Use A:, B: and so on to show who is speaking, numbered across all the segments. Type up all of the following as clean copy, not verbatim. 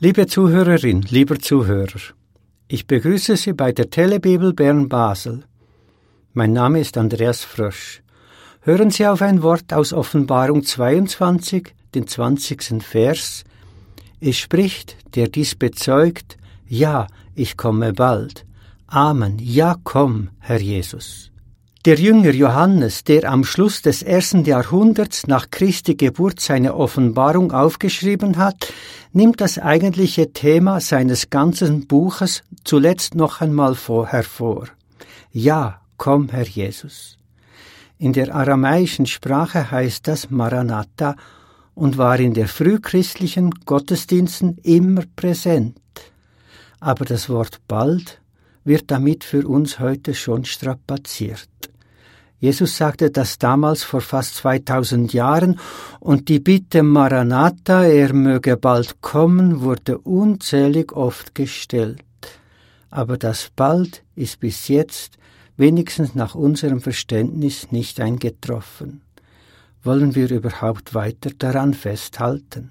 A: Liebe Zuhörerin, lieber Zuhörer, ich begrüße Sie bei der Telebibel Bern Basel. Mein Name ist Andreas Frösch. Hören Sie auf ein Wort aus Offenbarung 22, den 20. Vers. Es spricht, der dies bezeugt, ja, ich komme bald. Amen, ja, komm, Herr Jesus. Der Jünger Johannes, der am Schluss des 1. Jahrhunderts nach Christi Geburt seine Offenbarung aufgeschrieben hat, nimmt das eigentliche Thema seines ganzen Buches zuletzt noch einmal hervor. Ja, komm, Herr Jesus. In der aramäischen Sprache heißt das Maranatha und war in der frühchristlichen Gottesdiensten immer präsent. Aber das Wort bald wird damit für uns heute schon strapaziert. Jesus sagte das damals vor fast 2000 Jahren und die Bitte Maranatha, er möge bald kommen, wurde unzählig oft gestellt. Aber das bald ist bis jetzt, wenigstens nach unserem Verständnis, nicht eingetroffen. Wollen wir überhaupt weiter daran festhalten?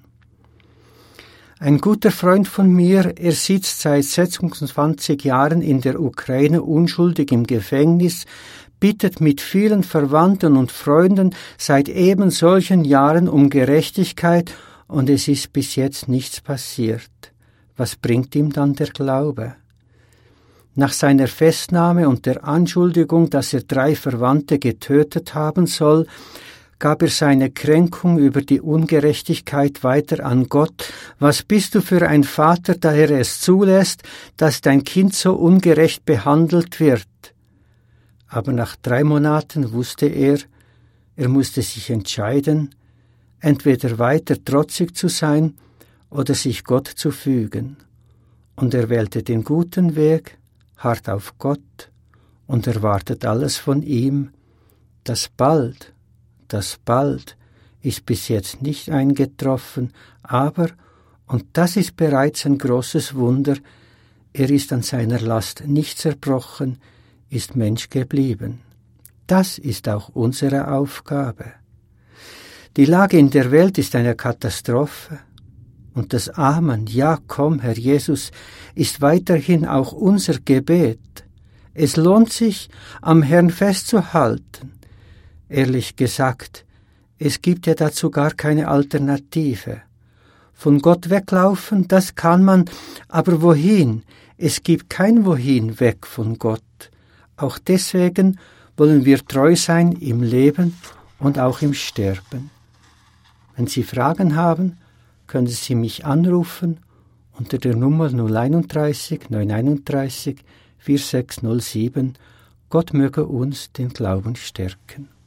A: Ein guter Freund von mir, er sitzt seit 26 Jahren in der Ukraine unschuldig im Gefängnis, bittet mit vielen Verwandten und Freunden seit eben solchen Jahren um Gerechtigkeit und es ist bis jetzt nichts passiert. Was bringt ihm dann der Glaube? Nach seiner Festnahme und der Anschuldigung, dass er 3 Verwandte getötet haben soll, gab er seine Kränkung über die Ungerechtigkeit weiter an Gott. Was bist du für ein Vater, da er es zulässt, dass dein Kind so ungerecht behandelt wird? Aber nach 3 Monaten wusste er musste sich entscheiden, entweder weiter trotzig zu sein oder sich Gott zu fügen. Und er wählte den guten Weg, hart auf Gott und erwartet alles von ihm. Das bald ist bis jetzt nicht eingetroffen, aber, und das ist bereits ein großes Wunder, er ist an seiner Last nicht zerbrochen, ist Mensch geblieben. Das ist auch unsere Aufgabe. Die Lage in der Welt ist eine Katastrophe. Und das Amen, ja komm, Herr Jesus, ist weiterhin auch unser Gebet. Es lohnt sich, am Herrn festzuhalten. Ehrlich gesagt, es gibt ja dazu gar keine Alternative. Von Gott weglaufen, das kann man, aber wohin? Es gibt kein Wohin weg von Gott. Auch deswegen wollen wir treu sein im Leben und auch im Sterben. Wenn Sie Fragen haben, können Sie mich anrufen unter der Nummer 031 931 4607. Gott möge uns den Glauben stärken.